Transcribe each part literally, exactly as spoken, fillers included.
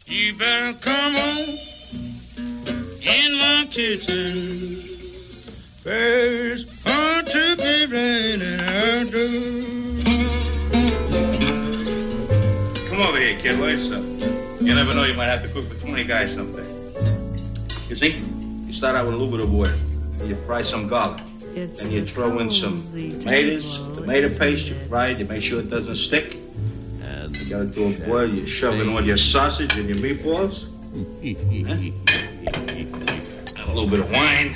You better come on in my kitchen. There's hard to be raining I do. Come over here, kid. What's up? You never know, you might have to cook for twenty guys someday. You see, you start out with a little bit of water. And you fry some garlic. It's then you throw in some tomatoes, tomato paste. You fry it. You make sure it doesn't stick. And you got to do a boil. You shove in all your sausage and your meatballs. Huh? And a little bit of wine.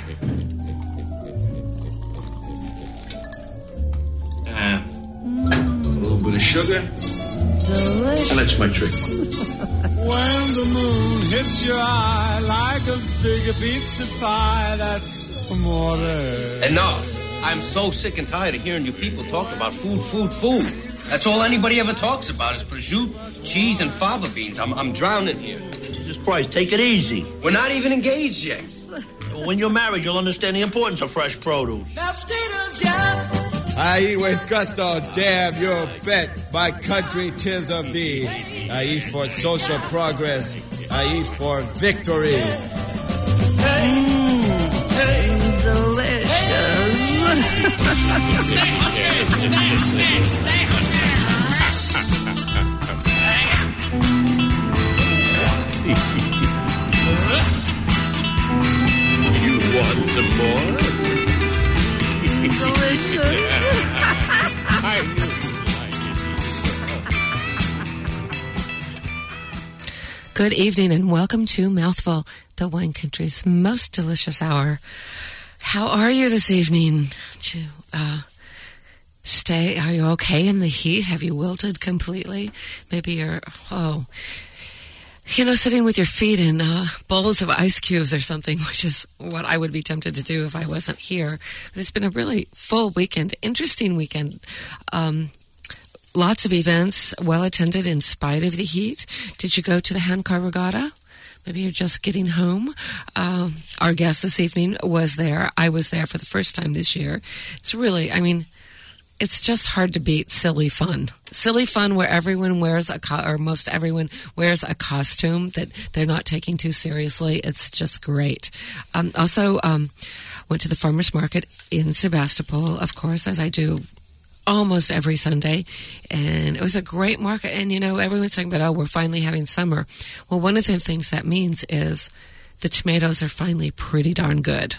And a little bit of sugar. Delicious. And that's my trick. When the moon hits your eye like a big pizza pie, that's amore. Enough. I'm so sick and tired of hearing you people talk about food, food, food. That's all anybody ever talks about is prosciutto, cheese, and fava beans. I'm, I'm drowning here. Jesus Christ, take it easy. We're not even engaged yet. When you're married, you'll understand the importance of fresh produce. Potatoes, yeah. I eat with gusto, damn you bet. My country, 'tis of thee. I eat for social progress. I eat for victory. Mm, hey, delicious. Stay hungry, stay hungry, stay hungry. You want some more? Good evening and welcome to Mouthful, the wine country's most delicious hour. How are you this evening? Did you uh, stay? Are you okay in the heat? Have you wilted completely? Maybe you're, oh, you know, sitting with your feet in uh, bowls of ice cubes or something, which is what I would be tempted to do if I wasn't here. But it's been a really full weekend, interesting weekend. Um, lots of events, well attended in spite of the heat. Did you go to the Handcar Regatta? Maybe you're just getting home. Um, our guest this evening was there. I was there for the first time this year. It's really, I mean, it's just hard to beat silly fun. Silly fun where everyone wears a, co- or most everyone wears a costume that they're not taking too seriously. It's just great. Um, also, um, went to the farmer's market in Sebastopol, of course, as I do almost every Sunday. And it was a great market. And, you know, everyone's talking about, oh, we're finally having summer. Well, one of the things that means is the tomatoes are finally pretty darn good.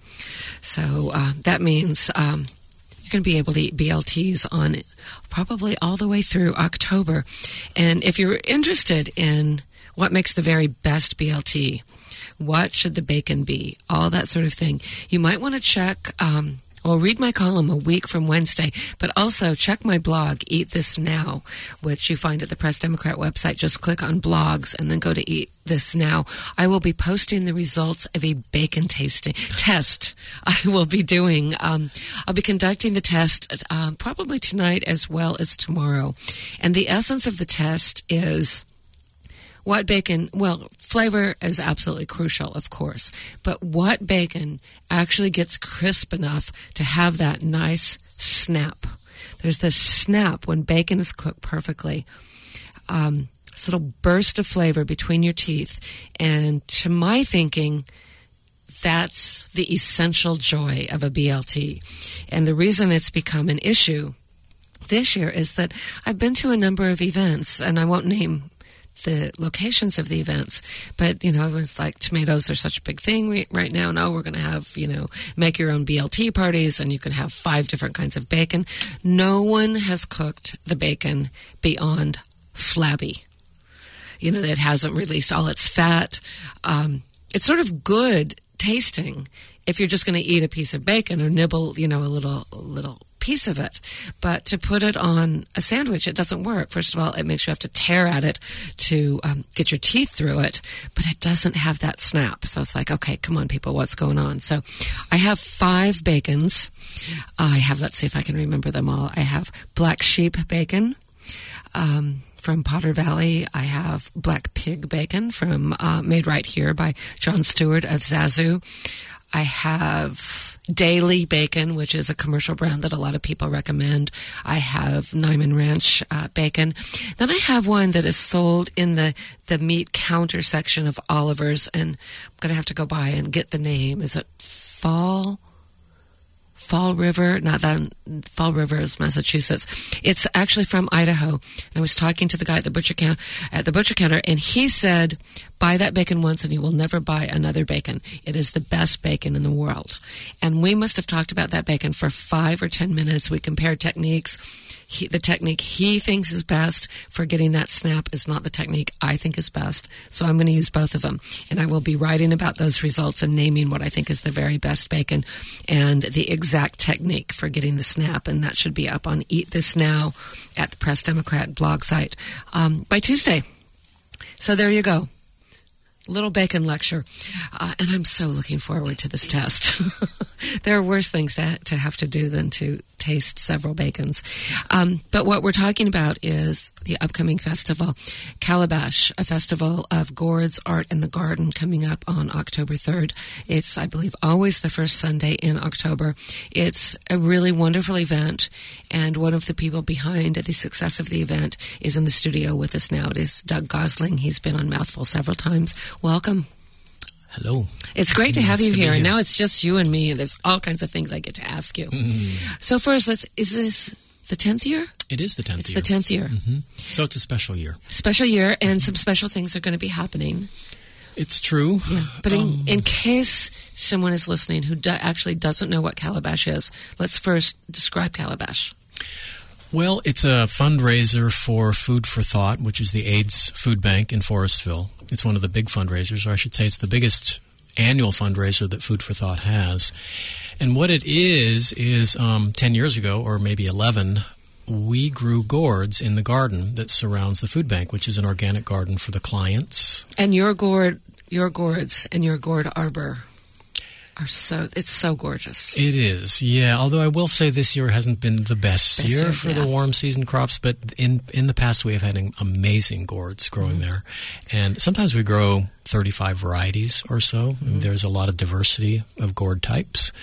So uh, that means... Um, going to be able to eat B L Ts on probably all the way through October. And if you're interested in what makes the very best B L T, what should the bacon be, all that sort of thing, you might want to check, um, or read my column a week from Wednesday, but also check my blog, Eat This Now, which you find at the Press Democrat website. Just click on blogs and then go to Eat This Now. I will be posting the results of a bacon tasting test I will be doing. Um, I'll be conducting the test um, probably tonight as well as tomorrow. And the essence of the test is what bacon, well, flavor is absolutely crucial, of course, but what bacon actually gets crisp enough to have that nice snap. There's this snap when bacon is cooked perfectly. Um, this little burst of flavor between your teeth. And to my thinking, that's the essential joy of a B L T. And the reason it's become an issue this year is that I've been to a number of events, and I won't name the locations of the events, but, you know, everyone's like, tomatoes are such a big thing right now. No, we're going to have, you know, make your own B L T parties, and you can have five different kinds of bacon. No one has cooked the bacon beyond flabby. You know, it hasn't released all its fat. Um, it's sort of good tasting if you're just going to eat a piece of bacon or nibble, you know, a little, a little piece of it. But to put it on a sandwich, it doesn't work. First of all, it makes you have to tear at it to um, get your teeth through it, but it doesn't have that snap. So it's like, okay, come on, people, what's going on? So I have five bacons. I have, let's see if I can remember them all. I have Black Sheep bacon um, from Potter Valley. I have Black Pig bacon from uh, made right here by John Stewart of Zazu. I have Daily Bacon, which is a commercial brand that a lot of people recommend. I have Nyman Ranch uh, bacon. Then I have one that is sold in the, the meat counter section of Oliver's, and I'm going to have to go by and get the name. Is it Fall... Fall River, not that, Fall River is Massachusetts. It's actually from Idaho. And I was talking to the guy at the butcher counter, at the butcher counter, and he said, buy that bacon once and you will never buy another bacon. It is the best bacon in the world. And we must have talked about that bacon for five or ten minutes. We compared techniques. He, the technique he thinks is best for getting that snap is not the technique I think is best. So I'm going to use both of them. And I will be writing about those results and naming what I think is the very best bacon and the exact technique for getting the snap. And that should be up on Eat This Now at the Press Democrat blog site um, by Tuesday. So there you go. Little bacon lecture. Uh, and I'm so looking forward to this test. There are worse things to, to have to do than to taste several bacons. Um, but what we're talking about is the upcoming festival, Calabash, a festival of gourds, art, and the garden coming up on October third. It's, I believe, always the first Sunday in October. It's a really wonderful event, and one of the people behind the success of the event is in the studio with us now. It is Doug Gosling. He's been on Mouthful several times. Welcome. Hello. It's great to have Nice you to here. be And here. now it's just you and me, and there's all kinds of things I get to ask you. Mm. So first, let's, is this the tenth year? It is the tenth It's year. the tenth year. hmm So it's a special year. Special year, and some special things are going to be happening. It's true. Yeah. But in, Um, in case someone is listening who do, actually doesn't know what Calabash is, let's first describe Calabash. Well, it's a fundraiser for Food for Thought, which is the AIDS food bank in Forestville. It's one of the big fundraisers, or I should say it's the biggest annual fundraiser that Food for Thought has. And what it is, is um, ten years ago, or maybe eleven, we grew gourds in the garden that surrounds the food bank, which is an organic garden for the clients. And your gourd, your gourds and your gourd arbor are so, it's so gorgeous. It is, yeah. Although I will say this year hasn't been the best, Best year year, for yeah. the warm season crops, but in in the past we have had an amazing gourds growing Mm-hmm. there. And sometimes we grow thirty-five varieties or so, Mm-hmm. and there's a lot of diversity of gourd types.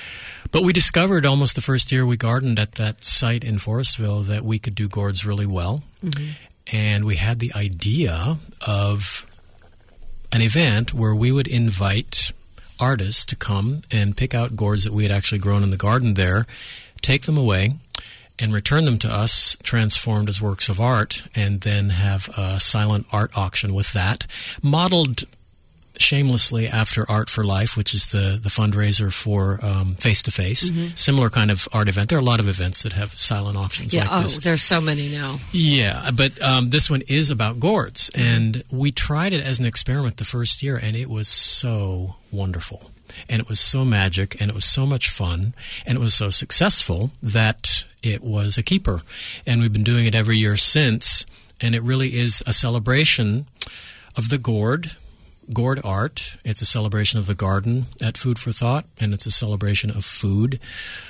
But we discovered almost the first year we gardened at that site in Forestville that we could do gourds really well. Mm-hmm. And we had the idea of an event where we would invite artists to come and pick out gourds that we had actually grown in the garden there, take them away, and return them to us transformed as works of art, and then have a silent art auction with that, modeled shamelessly after Art for Life, which is the, the fundraiser for um, Face-to-Face. Mm-hmm. Similar kind of art event. There are a lot of events that have silent auctions Yeah, like oh, this. there's so many now. Yeah, but um, this one is about gourds, and we tried it as an experiment the first year, and it was so wonderful, and it was so magic, and it was so much fun, and it was so successful that it was a keeper, and we've been doing it every year since, and it really is a celebration of the gourd, gourd art. It's a celebration of the garden at Food for Thought, and it's a celebration of food.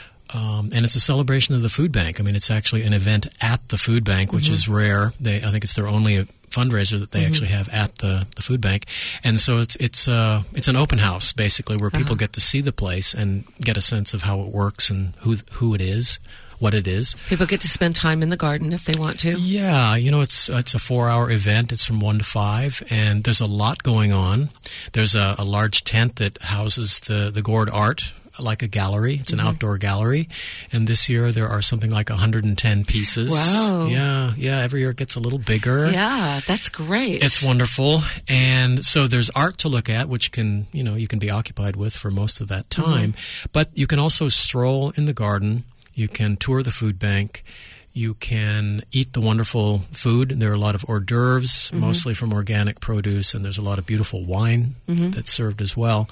Um, and it's a celebration of the food bank. I mean, it's actually an event at the food bank, which mm-hmm. is rare. They, I think it's their only fundraiser that they mm-hmm. actually have at the, the food bank. And so it's it's uh, it's an open house, basically, where people uh-huh. get to see the place and get a sense of how it works and who who it is, what it is. People get to spend time in the garden if they want to. Yeah, you know, it's it's a four-hour event. It's from one to five, and there's a lot going on. There's a, a large tent that houses the, the gourd art, like a gallery. It's an mm-hmm. outdoor gallery. And this year there are something like one hundred ten pieces. Wow. Yeah, yeah. Every year it gets a little bigger. Yeah, that's great. It's wonderful. And so there's art to look at, which can, you know, you can be occupied with for most of that time. Mm-hmm. But you can also stroll in the garden. You can tour the food bank. You can eat the wonderful food. There are a lot of hors d'oeuvres, mm-hmm. mostly from organic produce, and there's a lot of beautiful wine mm-hmm. that's served as well.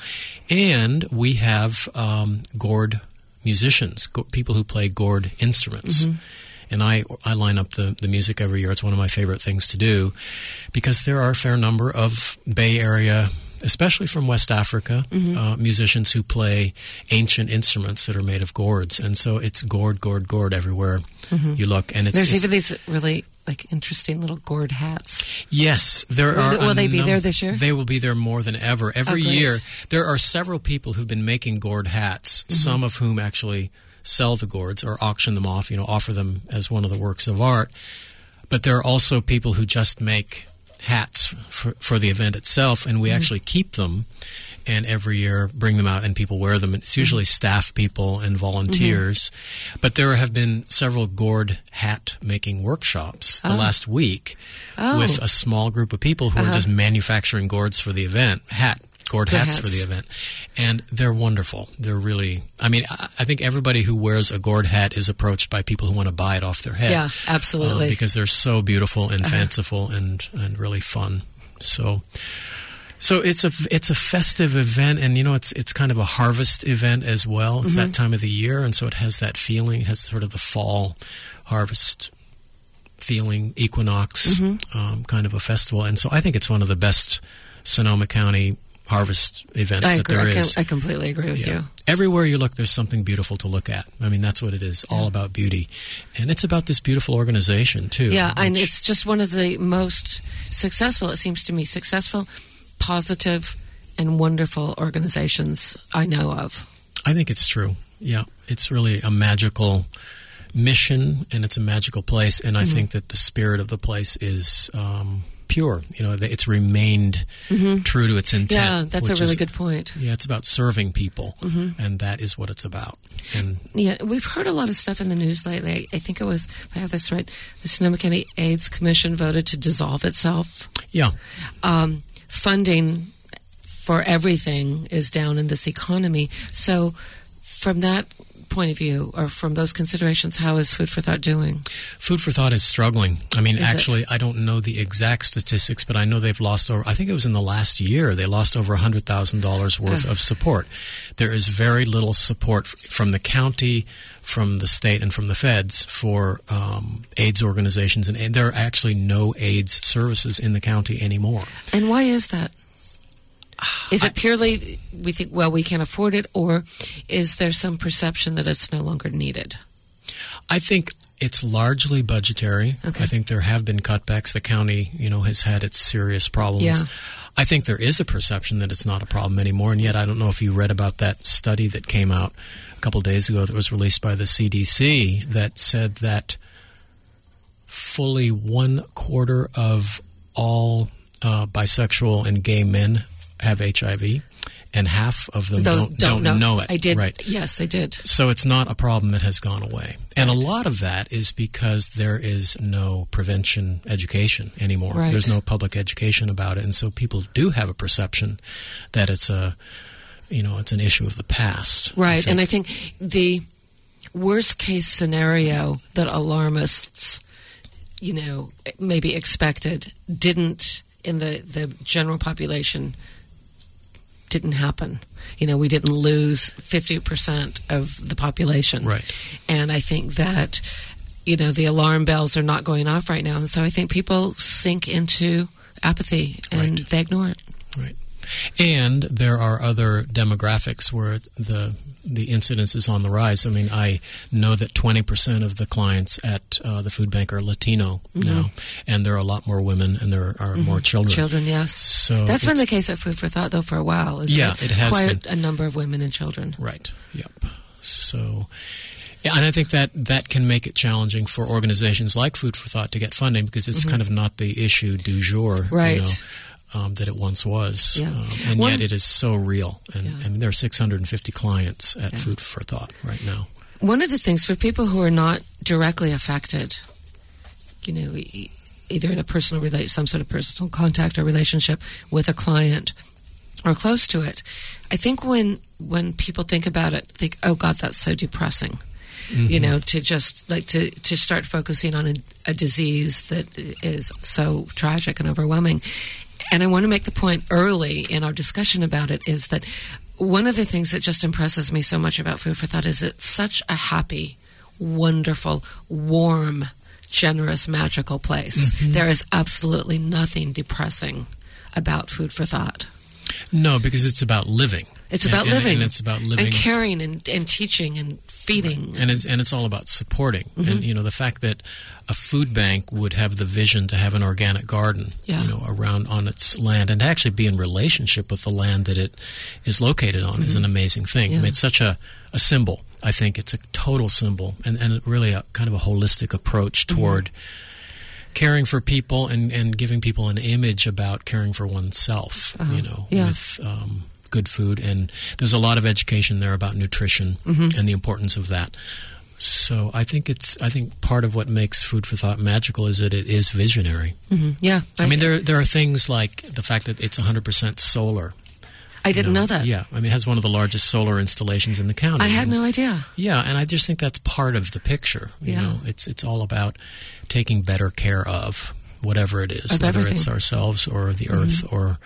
And we have um, gourd musicians, go- people who play gourd instruments. Mm-hmm. And I I line up the, the music every year. It's one of my favorite things to do because there are a fair number of Bay Area, especially from West Africa, mm-hmm. uh, musicians who play ancient instruments that are made of gourds. And so it's gourd, gourd, gourd everywhere mm-hmm. you look. And it's, There's it's, even these really like interesting little gourd hats. Yes, there will are. They, will they be num- there this year? They will be there more than ever. Every oh, year, there are several people who've been making gourd hats. Mm-hmm. Some of whom actually sell the gourds or auction them off. You know, offer them as one of the works of art. But there are also people who just make hats for, for the event itself, and we mm-hmm. actually keep them. And every year bring them out and people wear them. It's usually mm-hmm. staff people and volunteers. Mm-hmm. But there have been several gourd hat making workshops the oh. last week oh. with a small group of people who uh-huh. are just manufacturing gourds for the event, hat, gourd hats, hats for the event. And they're wonderful. They're really, I mean, I think everybody who wears a gourd hat is approached by people who want to buy it off their head. Yeah, absolutely. Uh, because they're so beautiful and uh-huh. fanciful and, and really fun. So... So it's a it's a festive event, and you know it's it's kind of a harvest event as well. It's mm-hmm. that time of the year, and so it has that feeling. It has sort of the fall harvest feeling, equinox mm-hmm. um, kind of a festival. And so I think it's one of the best Sonoma County harvest events I that agree. there I is. Com- I completely agree with yeah. you. Everywhere you look, there's something beautiful to look at. I mean, that's what it is, all about beauty. And it's about this beautiful organization, too. Yeah, which, and it's just one of the most successful, it seems to me, successful, positive, and wonderful organizations I know of. I think it's true. Yeah, it's really a magical mission, and it's a magical place, and I mm-hmm. think that the spirit of the place is um, pure. You know, it's remained mm-hmm. true to its intent. Yeah, that's a really is, good point. Yeah, it's about serving people, mm-hmm. and that is what it's about. And yeah, we've heard a lot of stuff in the news lately. I think it was, if I have this right, the Sonoma County AIDS Commission voted to dissolve itself. Yeah. Um, funding for everything is down in this economy. So from that point of view, or from those considerations, how is Food for Thought doing? Food for Thought is struggling. I mean, is actually, it? I don't know the exact statistics, but I know they've lost over, I think it was in the last year, they lost over one hundred thousand dollars worth uh. of support. There is very little support from the county, from the state, and from the feds for um, AIDS organizations, and, and there are actually no AIDS services in the county anymore. And why is that? Is it purely we think, well, we can't afford it, or is there some perception that it's no longer needed? I think it's largely budgetary. Okay. I think there have been cutbacks. The county, you know, has had its serious problems. Yeah. I think there is a perception that it's not a problem anymore, and yet I don't know if you read about that study that came out a couple days ago that was released by the C D C that said that fully one quarter of all uh, bisexual and gay men have H I V, and half of them don't, don't, don't, don't know. know it. I did. Right. Yes, I did. So it's not a problem that has gone away. And right. a lot of that is because there is no prevention education anymore. Right. There's no public education about it. And so people do have a perception that it's a, you know, it's an issue of the past. Right. I and I think the worst case scenario that alarmists, you know, maybe expected didn't in the, the general population didn't happen. You know, we didn't lose fifty percent of the population. Right. And I think that, you know, the alarm bells are not going off right now. And so I think people sink into apathy and right. they ignore it. Right. And there are other demographics where the the incidence is on the rise. I mean, I know that twenty percent of the clients at uh, the food bank are Latino mm-hmm. now, and there are a lot more women, and there are mm-hmm. more children. Children, yes. So that's been the case at Food for Thought, though, for a while. Isn't yeah, it? it has quite been. a number of women and children. Right. Yep. So. Yeah, and I think that that can make it challenging for organizations like Food for Thought to get funding because it's mm-hmm. kind of not the issue du jour. Right. You know, Um, that it once was, yeah. um, and One, yet it is so real. And yeah. I mean, there are six hundred fifty clients at yeah. Food for Thought right now. One of the things for people who are not directly affected, you know, either in a personal relate, some sort of personal contact or relationship with a client or close to it, I think when when people think about it, think, oh God, that's so depressing. Mm-hmm. You know, to just like to, to start focusing on a, a disease that is so tragic and overwhelming. And I want to make the point early in our discussion about it is that one of the things that just impresses me so much about Food for Thought is it's such a happy, wonderful, warm, generous, magical place. Mm-hmm. There is absolutely nothing depressing about Food for Thought. No, because it's about living. It's about and, living. And, and it's about living. And caring and, and teaching and feeding. Right. And it's and it's all about supporting. Mm-hmm. And, you know, the fact that a food bank would have the vision to have an organic garden, yeah. you know, around on its land and to actually be in relationship with the land that it is located on mm-hmm. is an amazing thing. Yeah. I mean, it's such a, a symbol. I think it's a total symbol and, and really a kind of a holistic approach toward mm-hmm. caring for people and, and giving people an image about caring for oneself, uh-huh. you know, yeah. with um, good food. And there's a lot of education there about nutrition mm-hmm. and the importance of that. So I think it's I think part of what makes Food for Thought magical is that it is visionary. Mm-hmm. Yeah. I, I mean, there there are things like the fact that it's one hundred percent solar. I didn't you know, know that. Yeah. I mean, it has one of the largest solar installations in the county. I had and, no idea. Yeah, and I just think that's part of the picture. You yeah. know, it's it's all about taking better care of whatever it is, of whether everything. It's ourselves or the mm-hmm. earth or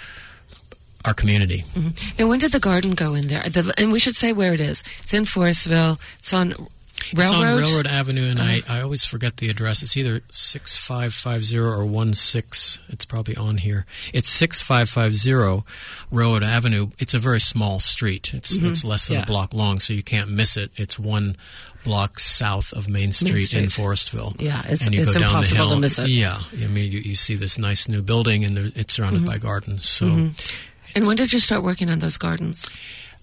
our community. Mm-hmm. Now, when did the garden go in there? The, and we should say where it is. It's in Forestville. It's on Railroad? It's on Railroad Avenue, and uh-huh. I, I always forget the address. It's either six five five zero or one six. It's probably on here. It's six five five zero Railroad Avenue. It's a very small street. It's mm-hmm. it's less than yeah. a block long, so you can't miss it. It's one block south of Main Street, Main Street. in Forestville. Yeah, it's, and you it's go down impossible the hill. to miss it. Yeah, I mean, you, you see this nice new building, and there, it's surrounded mm-hmm. by gardens. So, mm-hmm. And when did you start working on those gardens?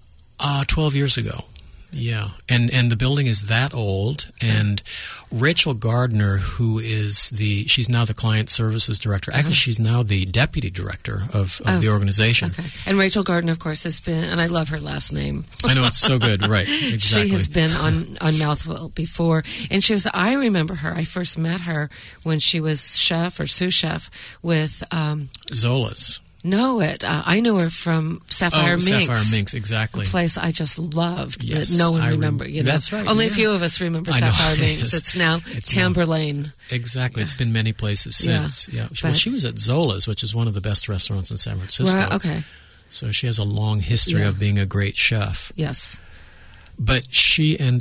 Uh, twelve years ago. Yeah, and and the building is that old, and Rachel Gardner, who is the, she's now the client services director. Actually, uh-huh. she's now the deputy director of, of oh, the organization. Okay, and Rachel Gardner, of course, has been, and I love her last name. I know, it's so good, right, exactly. She has been on, on Mouthful before, and she was, I remember her, I first met her when she was chef or sous chef with... Um, Zola's. No, it. Uh, I knew her from Sapphire oh, Minx. Sapphire Minx, exactly. A place I just loved yes, that no one I remember. Rem- you know, that's right. Only yeah. a few of us remember I Sapphire know, Minx. it's, it's now it's Tamberlane. Now, exactly. It's been many places since. Yeah. yeah. Well, she was at Zola's, which is one of the best restaurants in San Francisco. Right, okay. So she has a long history yeah. of being a great chef. Yes. But she and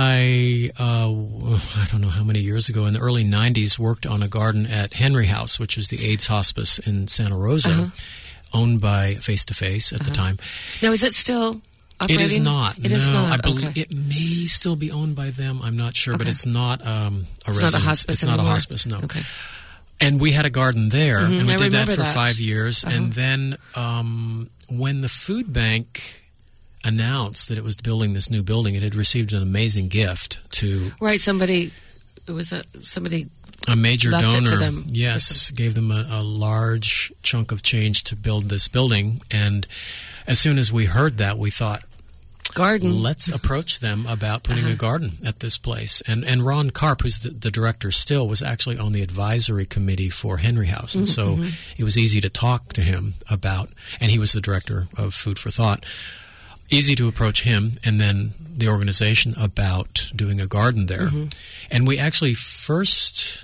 I, uh, I don't know how many years ago, in the early nineties, worked on a garden at Henry House, which was the AIDS hospice in Santa Rosa, uh-huh. owned by Face to Face at uh-huh. the time. Now, is it still operating? It is not. It no, is not. I believe okay. it may still be owned by them. I'm not sure, okay. but it's not um, a it's residence. Not a hospice it's anymore. not a hospice. No. Okay. And we had a garden there, mm-hmm. and we I did that for that. five years. Uh-huh. And then um, when the food bank announced that it was building this new building, it had received an amazing gift to right. Somebody, it was a somebody. A major left donor, it to them. yes, gave them a, a large chunk of change to build this building. And as soon as we heard that, we thought, garden. Let's approach them about putting uh-huh. a garden at this place. And and Ron Karp, who's the, the director still, was actually on the advisory committee for Henry House. And mm-hmm. so it was easy to talk to him about, and he was the director of Food for Thought. Easy to approach him and then the organization about doing a garden there. Mm-hmm. And we actually first...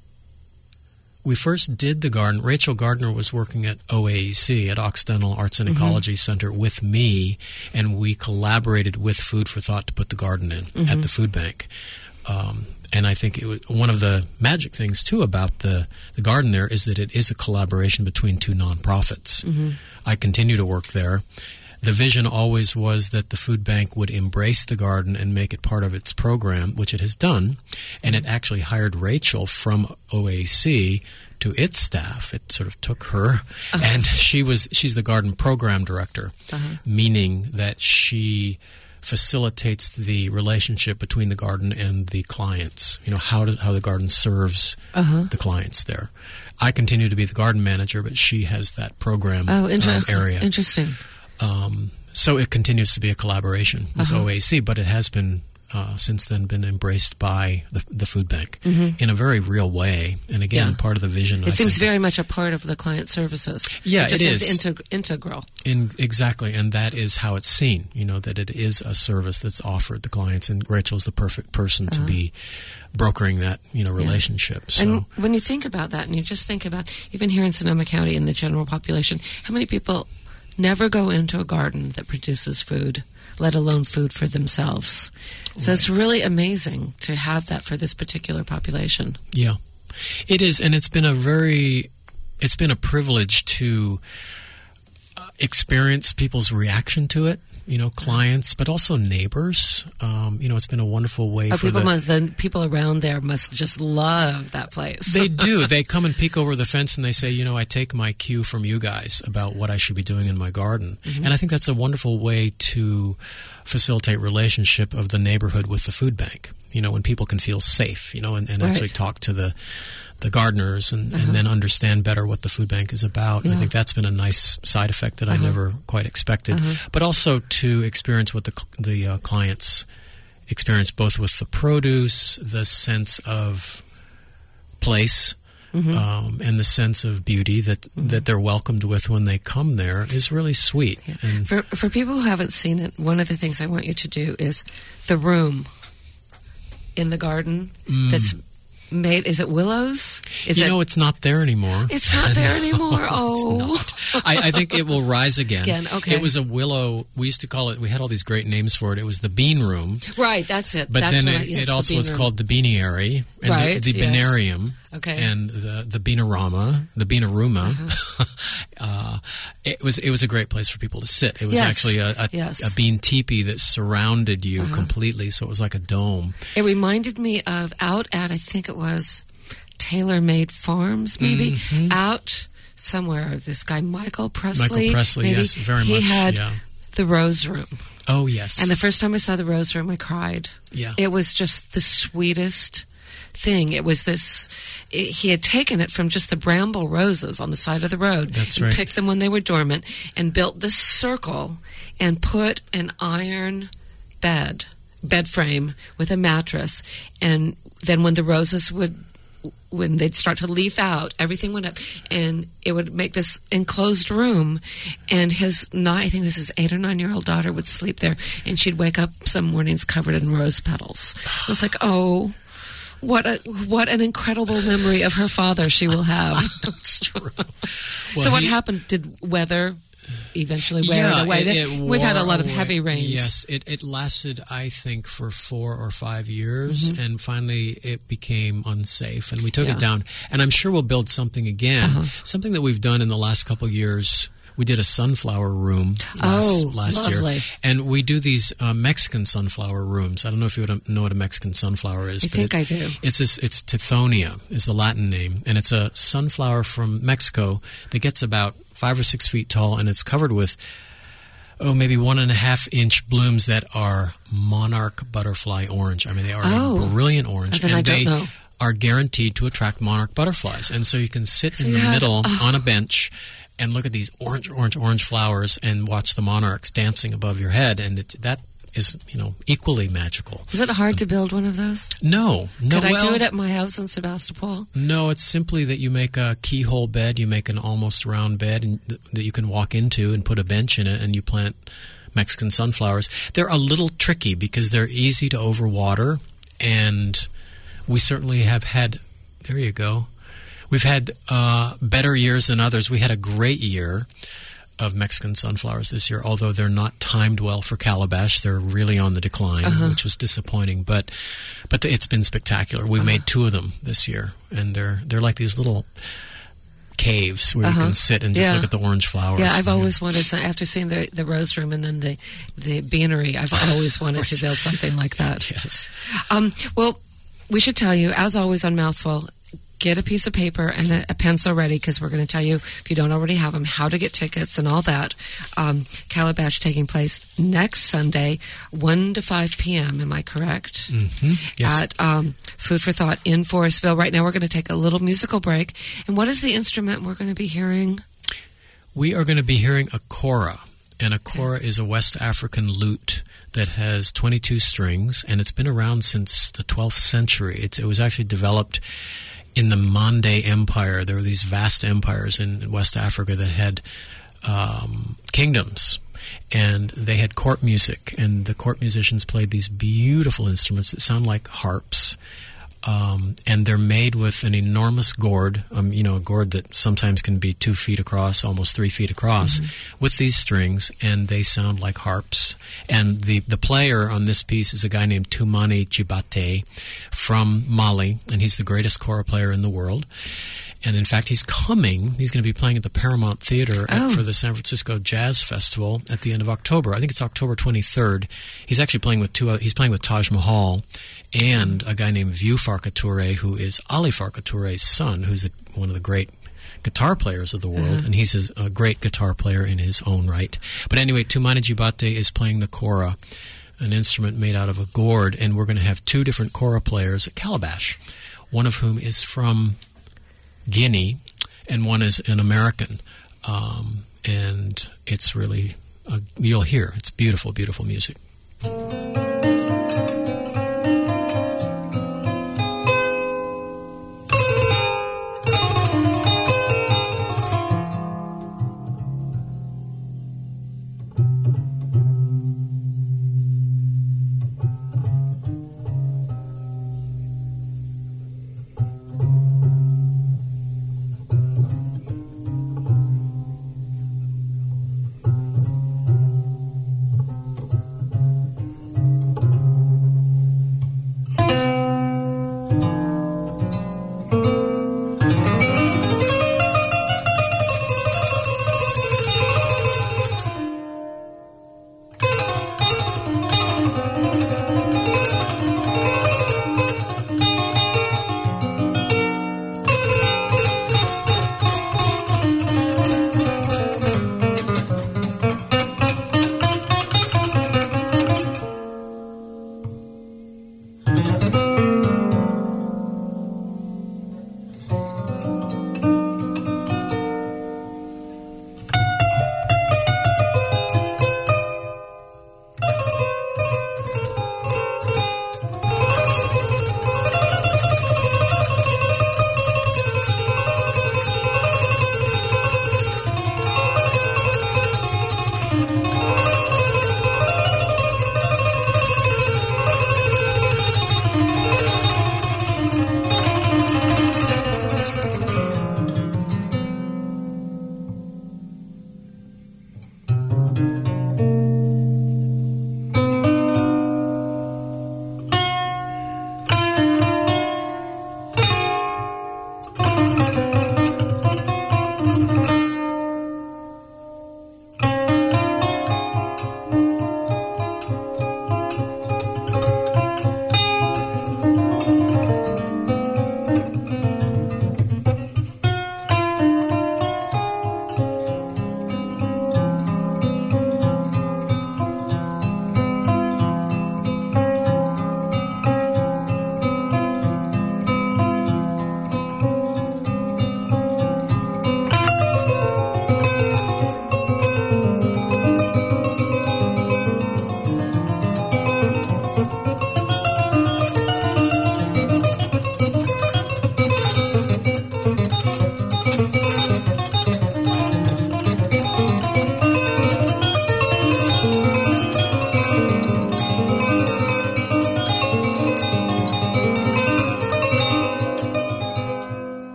We first did the garden. Rachel Gardner was working at O A E C, at Occidental Arts and Ecology mm-hmm. Center, with me, and we collaborated with Food for Thought to put the garden in mm-hmm. at the food bank. Um, and I think it was one of the magic things, too, about the, the garden there is that it is a collaboration between two nonprofits. Mm-hmm. I continue to work there. The vision always was that the food bank would embrace the garden and make it part of its program, which it has done. And it actually hired Rachel from O A E C to its staff. It sort of took her, uh-huh. and she was she's the garden program director, uh-huh. meaning that she facilitates the relationship between the garden and the clients. You know, how to, how the garden serves uh-huh. the clients there. I continue to be the garden manager, but she has that program oh, inter- um, area. Interesting. Um, so it continues to be a collaboration with uh-huh. O A C, but it has been uh, since then been embraced by the, the food bank mm-hmm. in a very real way. And again, yeah. part of the vision. It I seems think, very much a part of the client services. Yeah, it, it is integ- integral. In, exactly, and that is how it's seen. You know, that it is a service that's offered the clients, and Rachel's the perfect person uh-huh. to be brokering that, you know, relationship. Yeah. So. And when you think about that, and you just think about even here in Sonoma County in the general population, how many people never go into a garden that produces food, let alone food for themselves. So right. It's really amazing to have that for this particular population. Yeah, it is, and it's been a very, it's been a privilege to, uh, experience people's reaction to it. You know, clients, but also neighbors. Um, you know, it's been a wonderful way oh, for people the... Must, the people around there must just love that place. They do. They come and peek over the fence and they say, you know, I take my cue from you guys about what I should be doing in my garden. Mm-hmm. And I think that's a wonderful way to facilitate relationship of the neighborhood with the food bank. You know, when people can feel safe, you know, and, and right. actually talk to the... the gardeners and, uh-huh. and then understand better what the food bank is about. Yeah. I think that's been a nice side effect that uh-huh. I never quite expected. Uh-huh. But also to experience what the the uh, clients experience, both with the produce, the sense of place, mm-hmm. um, and the sense of beauty that, mm-hmm. that they're welcomed with when they come there is really sweet. Yeah. And for, for people who haven't seen it, one of the things I want you to do is the room in the garden mm. that's made, is it willows? Is you it, know, it's not there anymore. It's not there no, anymore. Oh, it's not. I, I think it will rise again. Again, okay. It was a willow. We used to call it. We had all these great names for it. It was the bean room. Right, that's it. But that's then I, it, yes, it also the was room. called the beaniary and right, the, the yes. beanarium. Okay. And the the beanarama, the beanaruma. Uh-huh. uh, it was it was a great place for people to sit. It was yes. actually a, a, yes. a bean teepee that surrounded you uh-huh. completely, so it was like a dome. It reminded me of out at, I think it was Tailor-Made Farms, maybe, mm-hmm. out somewhere. This guy, Michael Presley. Michael Presley, maybe, yes, very he much. He had yeah. the Rose Room. Oh, yes. And the first time I saw the Rose Room, I cried. Yeah. It was just the sweetest thing. It was this, it, he had taken it from just the bramble roses on the side of the road. That's and right. picked them when they were dormant and built this circle and put an iron bed, bed frame with a mattress. And then when the roses would, when they'd start to leaf out, everything went up, and it would make this enclosed room. And his, nine, I think it was his eight or nine-year-old daughter would sleep there, and she'd wake up some mornings covered in rose petals. It was like, oh, what a what an incredible memory of her father she will have. That's true. Well, so what he, happened? Did weather eventually wear yeah, it away? It, it We've had a lot away. of heavy rains. Yes, it, it lasted, I think, for four or five years, mm-hmm. and finally it became unsafe, and we took yeah. it down. And I'm sure we'll build something again, uh-huh. something that we've done in the last couple of years. We did a sunflower room last, oh, last lovely. year. And we do these uh, Mexican sunflower rooms. I don't know if you would know what a Mexican sunflower is. I but think it, I do. It's this, it's Tithonia is the Latin name. And it's a sunflower from Mexico that gets about five or six feet tall, and it's covered with, oh, maybe one and a half inch blooms that are monarch butterfly orange. I mean, they are oh, a brilliant orange. And, and I don't they know. are guaranteed to attract monarch butterflies. And so you can sit so in the had, middle oh. on a bench and look at these orange, orange, orange flowers and watch the monarchs dancing above your head. And it, that is, you know, equally magical. Is it hard to build one of those? No. no. Could I well, do it at my house in Sebastopol? No, it's simply that you make a keyhole bed, you make an almost round bed and th- that you can walk into and put a bench in it, and you plant Mexican sunflowers. They're a little tricky because they're easy to overwater, and we certainly have had, there you go, we've had uh, better years than others. We had a great year of Mexican sunflowers this year, although they're not timed well for calabash. They're really on the decline, uh-huh. which was disappointing. But but the, it's been spectacular. We uh-huh. made two of them this year, and they're they're like these little caves where uh-huh. you can sit and just yeah. look at the orange flowers. Yeah, I've always wanted to, after seeing the, the rose room and then the, the beanery, I've always wanted to build something like that. Yes. Um, well, we should tell you, as always on Mouthful, get a piece of paper and a, a pencil ready, because we're going to tell you, if you don't already have them, how to get tickets and all that. Um, Calabash taking place next Sunday, one to five p.m., am I correct? Mm-hmm. Yes. At um, Food for Thought in Forestville. Right now we're going to take a little musical break. And what is the instrument we're going to be hearing? We are going to be hearing a kora. And a kora okay. is a West African lute that has twenty-two strings, and it's been around since the twelfth century. It's, it was actually developed in the Mande Empire. There were these vast empires in West Africa that had um, kingdoms, and they had court music, and the court musicians played these beautiful instruments that sound like harps, um, and they're made with an enormous gourd, um, you know, a gourd that sometimes can be two feet across, almost three feet across, mm-hmm. with these strings, and they sound like harps. And the, the player on this piece is a guy named Toumani Djibate from Mali, and he's the greatest kora player in the world. And in fact, he's coming. He's going to be playing at the Paramount Theater at, Oh. for the San Francisco Jazz Festival at the end of October. I think it's October twenty-third. He's actually playing with two. Uh, he's playing with Taj Mahal and a guy named Vieux Farka-Touré, who is Ali Farka-Touré's son, who's the, one of the great guitar players of the world, Uh-huh. and he's a, a great guitar player in his own right. But anyway, Tumani Jibate is playing the kora, an instrument made out of a gourd, and we're going to have two different kora players at Calabash, one of whom is from Guinea, and one is an American. Um, and it's really, uh, you'll hear, it's beautiful, beautiful music. Thank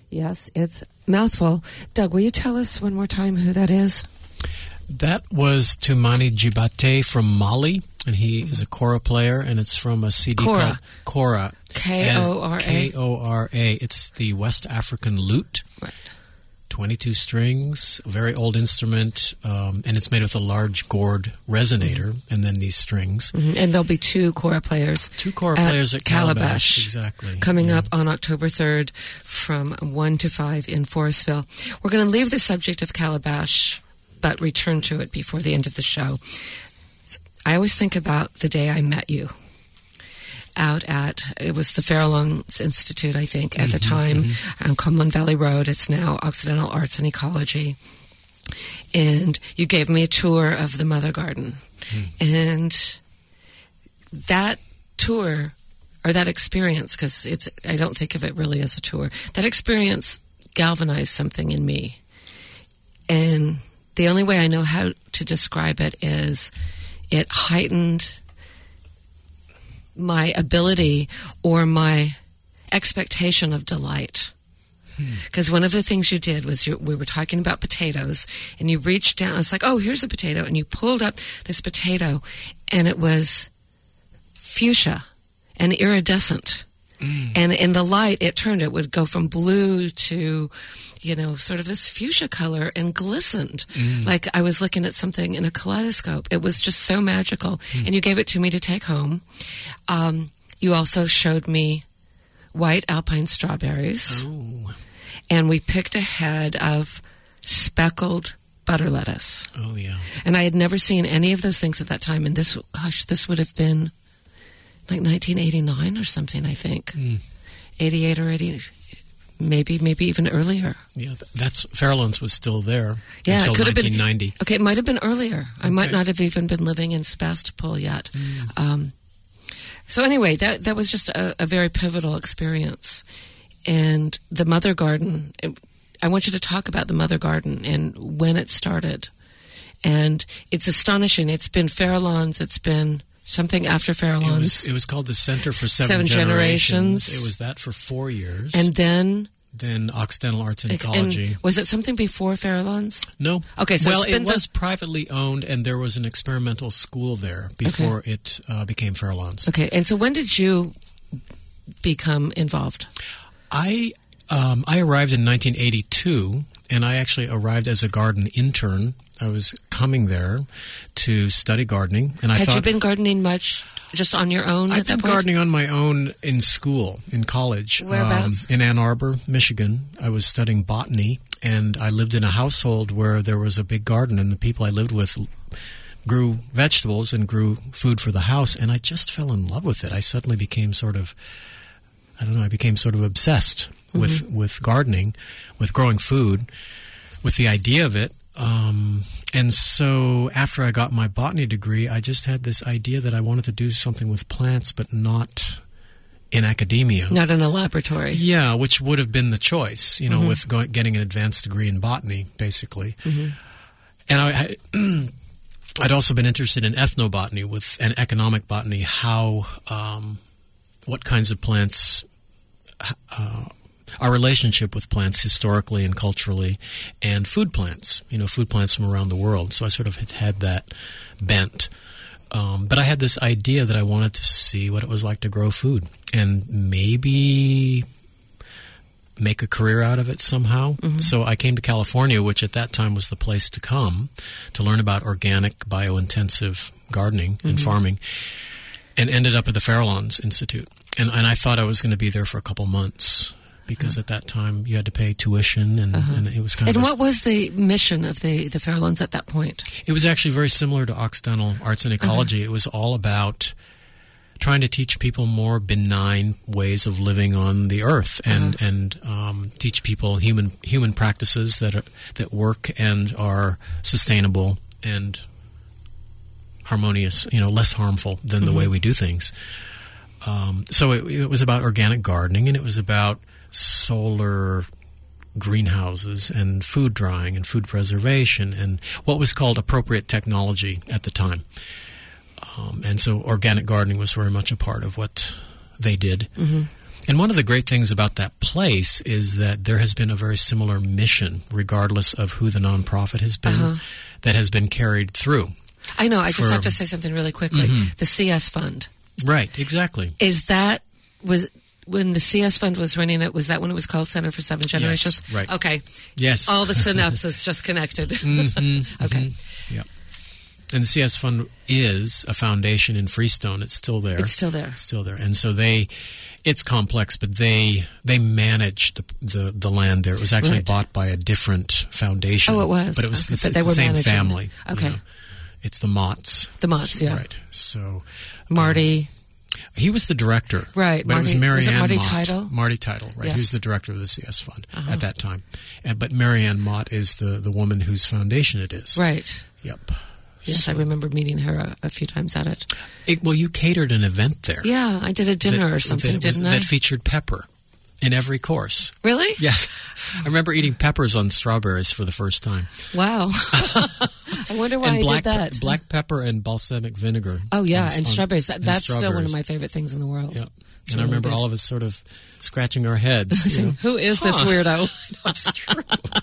Yes, it's Mouthful. Doug, will you tell us one more time who that is? That was Toumani Djibate from Mali, and he is a kora player, and it's from a C D Kora. called Kora. K O R A. K O R A. It's the West African lute. Right. twenty-two strings, a very old instrument, um, and it's made with a large gourd resonator, mm-hmm. and then these strings. Mm-hmm. And there'll be two kora players. Two kora at players at Calabash. Calabash. Exactly. Coming yeah. up on October third from one to five in Forestville. We're going to leave the subject of Calabash, but return to it before the end of the show. I always think about the day I met you out at, it was the Farallones Institute, I think, at mm-hmm, the time, mm-hmm. on Cumberland Valley Road. It's now Occidental Arts and Ecology. And you gave me a tour of the Mother Garden. Mm. And that tour, or that experience, because it's, I don't think of it really as a tour, that experience galvanized something in me. And the only way I know how to describe it is it heightened my ability or my expectation of delight. Because hmm. one of the things you did was you, we were talking about potatoes, and you reached down. It's like, oh, here's a potato. And you pulled up this potato, and it was fuchsia and iridescent. Mm. And in the light, it turned, it would go from blue to, you know, sort of this fuchsia color and glistened. Mm. Like I was looking at something in a kaleidoscope. It was just so magical. Mm. And you gave it to me to take home. Um, you also showed me white alpine strawberries. Oh. And we picked a head of speckled butter lettuce. Oh, yeah. And I had never seen any of those things at that time. And this, gosh, this would have been like nineteen eighty-nine or something, I think. Mm. eighty-eight or eighty, maybe, maybe even earlier. Yeah, that's Farallones was still there yeah, until it could nineteen ninety. Have been, okay, it might have been earlier. Okay. I might not have even been living in Sebastopol yet. Mm. Um, so anyway, that that was just a, a very pivotal experience. And the Mother Garden, it, I want you to talk about the Mother Garden and when it started. And it's astonishing. It's been Farallones, it's been something after Farallones. It was, it was called the Center for Seven, Seven Generations. Generations. It was that for four years. And then? Then Occidental Arts and Ecology. And was it something before Farallones? No. Okay, so well, it's been it the... was privately owned, and there was an experimental school there before okay. it uh, became Farallones. Okay, and so when did you become involved? I um, I arrived in nineteen eighty-two, and I actually arrived as a garden intern. I was coming there to study gardening, and I had thought, you been gardening much, just on your own? I've at that been point? gardening on my own in school, in college. Whereabouts? Um, in Ann Arbor, Michigan. I was studying botany, and I lived in a household where there was a big garden, and the people I lived with grew vegetables and grew food for the house, and I just fell in love with it. I suddenly became sort of, I don't know, I became sort of obsessed mm-hmm. with, with gardening, with growing food, with the idea of it. Um, and so after I got my botany degree, I just had this idea that I wanted to do something with plants, but not in academia. Not in a laboratory. Yeah, which would have been the choice, you know, mm-hmm. with going, getting an advanced degree in botany, basically. Mm-hmm. And I, I, I'd also been interested in ethnobotany with and economic botany, how, um, what kinds of plants, uh, our relationship with plants historically and culturally, and food plants, you know, food plants from around the world. So I sort of had, had that bent. Um, but I had this idea that I wanted to see what it was like to grow food and maybe make a career out of it somehow. Mm-hmm. So I came to California, which at that time was the place to come to learn about organic, biointensive gardening mm-hmm. and farming, and ended up at the Farallones Institute. And, and I thought I was going to be there for a couple months, because at that time you had to pay tuition, and, uh-huh. and it was kind and of... And what was the mission of the, the Farallones at that point? It was actually very similar to Occidental Arts and Ecology. Uh-huh. It was all about trying to teach people more benign ways of living on the earth, and uh-huh. and um, teach people human human practices that are, that work and are sustainable and harmonious, you know, less harmful than the mm-hmm. way we do things. Um, so it, it was about organic gardening, and it was about solar greenhouses and food drying and food preservation and what was called appropriate technology at the time. Um, and so organic gardening was very much a part of what they did. Mm-hmm. And one of the great things about that place is that there has been a very similar mission, regardless of who the nonprofit has been, Uh-huh. that has been carried through. I know. I just For- have to say something really quickly. Mhm. The C S Fund. Right, exactly. Is that was when the C S Fund was running it? Was that when it was called Center for Seven Generations? Yes, right. Okay. Yes. All the synapses just connected. Mhm, Okay. mhm. Yep. And the C S Fund is a foundation in Freestone. It's still there. It's still there. It's still there. And so they, it's complex, but they they manage the the, the land there. It was actually Right. bought by a different foundation. Oh, it was. But it was Okay, the, but it's they the were same managing. family. you Okay. know. It's the Motts. The Motts, yeah. Right. So Marty. he was the director. Right, But it was Marty- Mary was it Ann Marty Mott. Tidal? Marty Tidal, right. Yes. He was the director of the C S Fund Uh-huh. at that time. And, but Mary Ann Mott is the, the woman whose foundation it is. Right. Yep. Yes, I remember meeting her a, a few times at it. It, well, you catered an event there. Yeah, I did a dinner that- or something, that was- didn't I? That featured pepper in every course. Really? Yes. I remember eating peppers on strawberries for the first time. Wow. I wonder why and I black, did that. black pepper and balsamic vinegar. Oh, yeah, on- and on- strawberries. That, and that's still one of strawberries. my favorite things in the world. Yep. It's And I really remember good. all of us sort of scratching our heads. you Saying, know. who is this Huh. weirdo? That's true.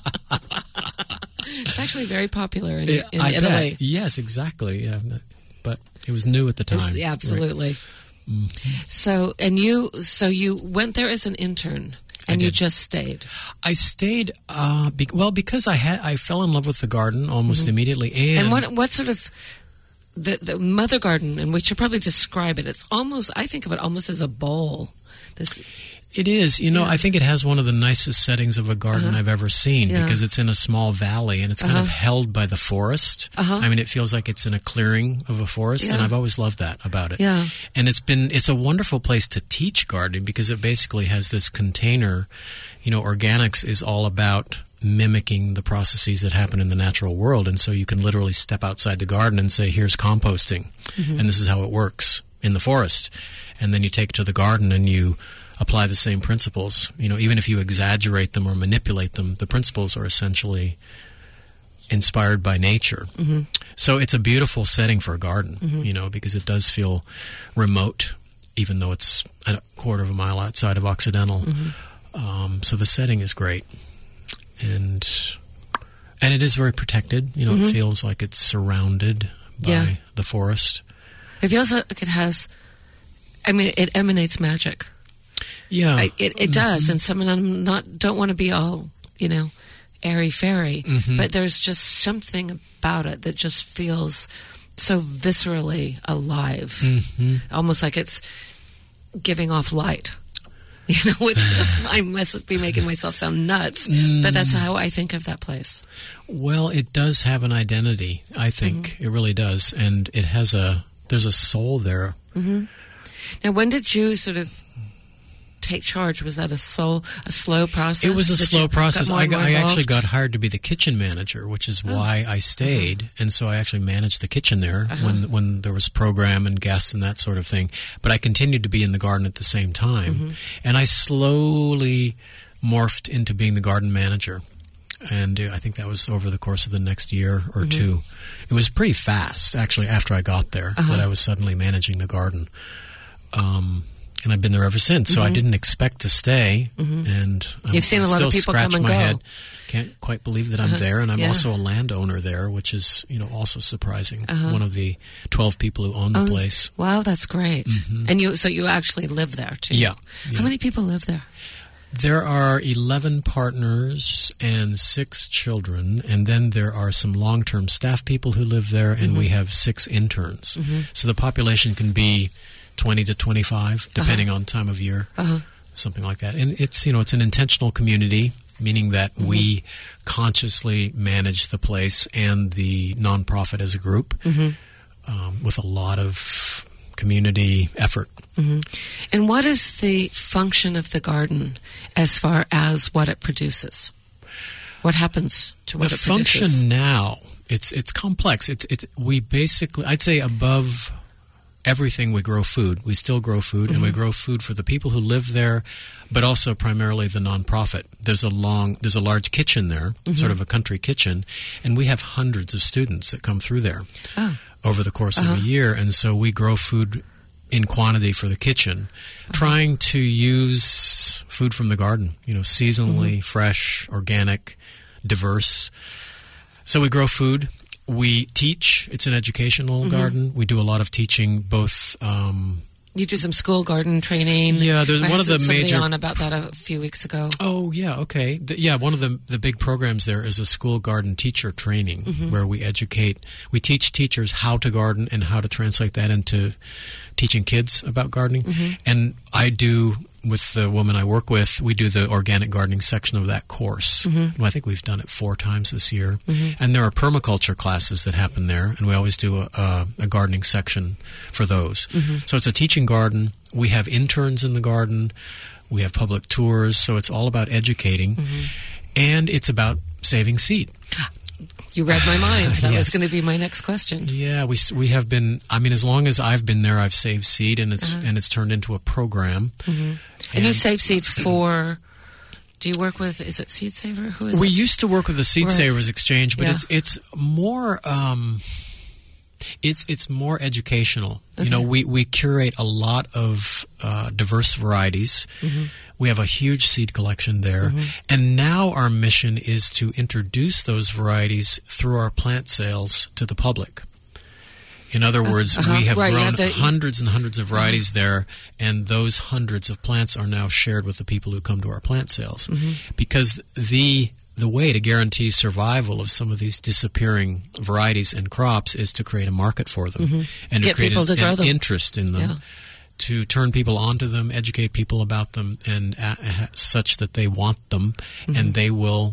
It's actually very popular in, Yeah, in I Italy. bet. Yes, exactly. Yeah, but it was new at the It's- time. yeah, absolutely. Right. Mm-hmm. So, and you, so you went there as an intern, and you did. just stayed. I stayed. Uh, be, well, because I had I fell in love with the garden almost immediately, and, And what, what sort of the the mother garden? And we should probably describe it. It's almost, I think of it almost as a bowl. This, it is. You know, Yeah. I think it has one of the nicest settings of a garden Uh-huh. I've ever seen Yeah. because it's in a small valley and it's kind of Uh-huh. held by the forest. Uh-huh. I mean, it feels like it's in a clearing of a forest, and Yeah. I've always loved that about it. Yeah. And it's been it's a wonderful place to teach gardening because it basically has this container. You know, organics is all about mimicking the processes that happen in the natural world, and so you can literally step outside the garden and say, here's composting, Mm-hmm. and this is how it works in the forest. And then you take it to the garden and you apply the same principles. You know, even if you exaggerate them or manipulate them, the principles are essentially inspired by nature. Mm-hmm. So it's a beautiful setting for a garden, you know, because it does feel remote, even though it's a quarter of a mile outside of Occidental. Mm-hmm. Um, so the setting is great, and and it is very protected. You know, Mm-hmm. it feels like it's surrounded by Yeah. the forest. it feels like it has, I mean, it emanates magic. Yeah, I, it it does. And some of them not don't want to be all, you know, airy fairy, Mhm. but there's just something about it that just feels so viscerally alive, Mhm. almost like it's giving off light. You know, which just I must be making myself sound nuts, but that's how I think of that place. Well, it does have an identity. I think Mm-hmm. it really does, and it has a there's a soul there. Now, when did you sort of take charge? Was that a slow, a slow process? It was a Did slow you process. get more I, and got, more I actually involved? Oh. got hired to be the kitchen manager, which is why I stayed, and so I actually managed the kitchen there Uh-huh. when when there was program and guests and that sort of thing. But I continued to be in the garden at the same time, Mm-hmm. and I slowly morphed into being the garden manager. And uh, I think that was over the course of the next year or Mm-hmm. two. It was pretty fast, actually, after I got there, Uh-huh. that I was suddenly managing the garden. Um, and I've been there ever since. So I didn't expect to stay. And I'm, Mm-hmm. You've seen I a lot of still people scratch come and my go. head. Can't quite believe that I'm Uh-huh. there. And I'm Yeah. also a landowner there, which is, you know, also surprising. Uh-huh. One of the twelve people who own the Oh, place. Wow, that's great. And you, so you actually live there too? Mm-hmm. Yeah, How yeah. many people live there? There are eleven partners and six children, and then there are some long-term staff people who live there, and Mm-hmm. we have six interns. So the population can be twenty to twenty-five, depending on time of year, Uh-huh. something like that. And it's, you know, it's an intentional community, meaning that Mm-hmm. we consciously manage the place and the nonprofit as a group Mm-hmm. um, with a lot of community effort. And what is the function of the garden as far as what it produces? What happens to what The it produces? function now, it's it's complex. It's it's we basically, I'd say above everything, we grow food. We still grow food, and we grow food for the people who live there, but also primarily the nonprofit. There's a long, there's a large kitchen there, sort of a country kitchen, and we have hundreds of students that come through there Oh. over the course of a year, and so we grow food in quantity for the kitchen, uh-huh. trying to use food from the garden, you know, seasonally, mm-hmm. fresh, organic, diverse. So we grow food. We teach. It's an educational mm-hmm. garden. We do a lot of teaching, both... Um, You do some school garden training. Yeah, there's I one of the major. on about that a few weeks ago. Oh yeah, okay. The, yeah, one of the the big programs there is a school garden teacher training mm-hmm. where we educate, we teach teachers how to garden and how to translate that into teaching kids about gardening. Mm-hmm. And I do, with the woman I work with, we do the organic gardening section of that course. Mm-hmm. Well, I think we've done it four times this year. Mm-hmm. And there are permaculture classes that happen there, and we always do a, a, a gardening section for those. Mm-hmm. So it's a teaching garden. We have interns in the garden. We have public tours. So it's all about educating. Mm-hmm. And it's about saving seed. You read my mind. That yes. was going to be my next question. Yeah, we we have been. I mean, as long as I've been there, I've saved seed, and it's uh-huh. and it's turned into a program. Mm-hmm. And, and you save seed for. Do you work with? Is it Seed Saver? Who is we it? used to work with the Seed right. Savers Exchange, but yeah. it's it's more. Um, It's it's more educational. Okay. You know, we, we curate a lot of uh, diverse varieties. Mm-hmm. We have a huge seed collection there. Mm-hmm. And now our mission is to introduce those varieties through our plant sales to the public. In other words, uh-huh. we have right, grown the, hundreds and hundreds of varieties uh-huh. there, and those hundreds of plants are now shared with the people who come to our plant sales. Mm-hmm. Because the... The way to guarantee survival of some of these disappearing varieties and crops is to create a market for them mm-hmm. and to Get create an, to an them. interest in them, yeah. to turn people onto them, educate people about them, and uh, such that they want them, mm-hmm. and they will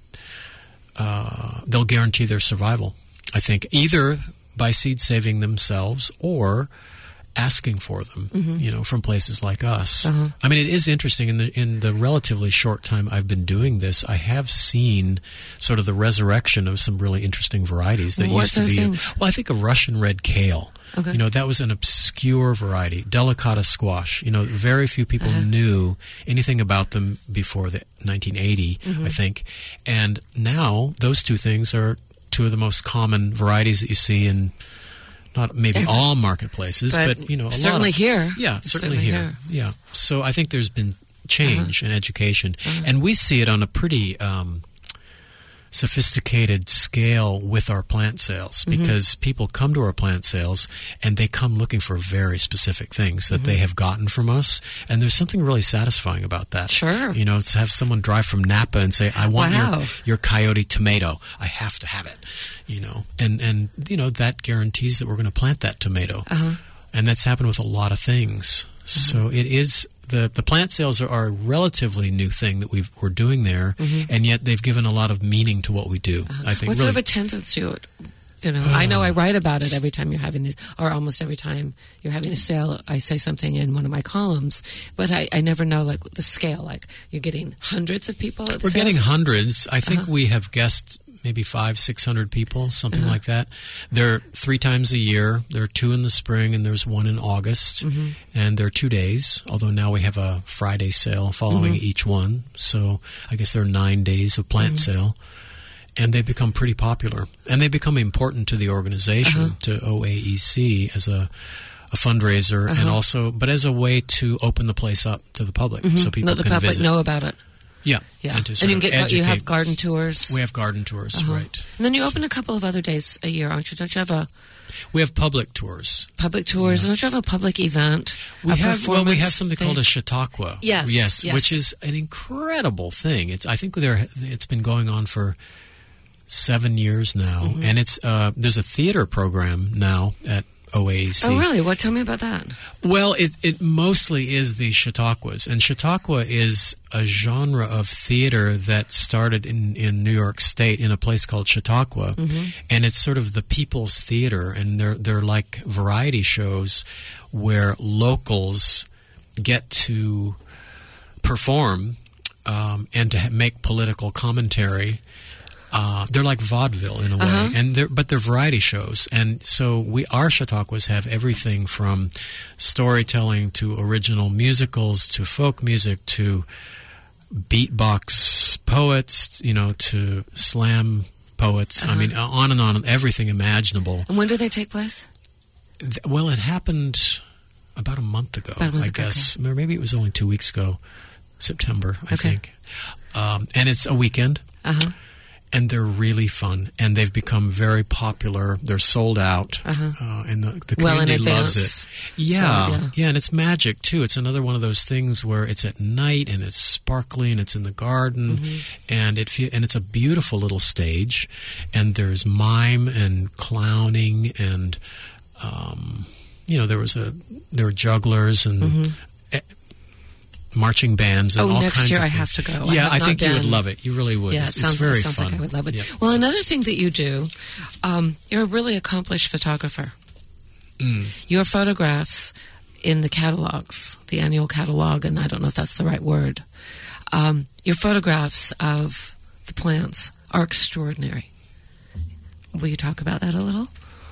uh, they'll guarantee their survival. I think either by seed saving themselves or asking for them, mm-hmm. you know, from places like us. Uh-huh. I mean, it is interesting. In the in the relatively short time I've been doing this, I have seen sort of the resurrection of some really interesting varieties that what used to be. Things? Well, I think of Russian red kale. Okay. You know, that was an obscure variety. Delicata squash. You know, very few people uh-huh. knew anything about them before the nineteen eighty, mm-hmm. I think. And now those two things are two of the most common varieties that you see in. Not maybe all marketplaces, but, but you know, a certainly lot of, here. Yeah, certainly, certainly here. here. Yeah. So I think there's been change uh-huh. in education, uh-huh. and we see it on a pretty um, sophisticated scale with our plant sales, mm-hmm. because people come to our plant sales and they come looking for very specific things that mm-hmm. they have gotten from us, and there's something really satisfying about that. Sure. You know, to have someone drive from Napa and say, I want wow. your, your coyote tomato. I have to have it. You know, and, and you know, that guarantees that we're going to plant that tomato. Uh-huh. And that's happened with a lot of things. Uh-huh. So it is... The, the plant sales are, are a relatively new thing that we've, we're doing there, mm-hmm. and yet they've given a lot of meaning to what we do. Uh, I think. What really, sort of attendance do it? You know, uh, I know I write about it every time you're having, or almost every time you're having a sale. I say something in one of my columns, but I, I never know like the scale. Like you're getting hundreds of people at the We're sales? getting hundreds. I think uh-huh. we have guessed maybe five, six hundred people, something uh-huh. like that. They're three times a year. There are two in the spring, and there's one in August. Mm-hmm. And there are two days, although now we have a Friday sale following mm-hmm. each one. So I guess there are nine days of plant mm-hmm. sale. And they become pretty popular. And they become important to the organization, uh-huh. to O A E C, as a, a fundraiser, uh-huh. and also, but as a way to open the place up to the public, mm-hmm. so people Let the can public visit. know about it. Yeah, yeah. And, to and you, can get, educate. you have garden tours. We have garden tours, uh-huh. right. And then you open a couple of other days a year, aren't you? Don't you have a... We have public tours. Public tours. Yeah. Don't you have a public event? We a have. Well, we have something thing? called a Chautauqua. Yes, yes, yes, which is an incredible thing. It's. I think there. It's been going on for seven years now, mm-hmm. and it's. Uh, there's a theater program now at O A E C. Oh, really? What? Tell me about that. Well, it it mostly is the Chautauquas, and Chautauqua is a genre of theater that started in, in New York State in a place called Chautauqua, mm-hmm. and it's sort of the people's theater, and they're they're like variety shows where locals get to perform um, and to ha- make political commentary. Uh, they're like vaudeville in a way, uh-huh. and they're, but they're variety shows. And so we, our Chautauquas have everything from storytelling to original musicals to folk music to beatbox poets, you know, to slam poets. Uh-huh. I mean, on and on, everything imaginable. And when do they take place? Well, it happened about a month ago, About a month I ago, guess. Or maybe it was only two weeks ago, September, I Okay. think. Um, and it's a weekend. Uh-huh. And they're really fun, and they've become very popular. They're sold out, Uh-huh. uh, and the, the Well in community loves advance. it. Yeah, So, yeah. yeah, and it's magic too. It's another one of those things where it's at night and it's sparkly and it's in the garden, Mm-hmm. and it fe- and it's a beautiful little stage, and there's mime and clowning, and um, you know there was a there were jugglers and. eh, marching bands and Mm-hmm. Oh, all next kinds year of I things. have to go. I Yeah, have I not think you would been. love it. You really would. Yeah, it's, it sounds, it's very it sounds fun. like I would love it. Yeah. Well, another thing that you do, um, you're a really accomplished photographer. Mm. Your photographs in the catalogs, the annual catalog, and I don't know if that's the right word, um, your photographs of the plants are extraordinary. Will you talk about that a little?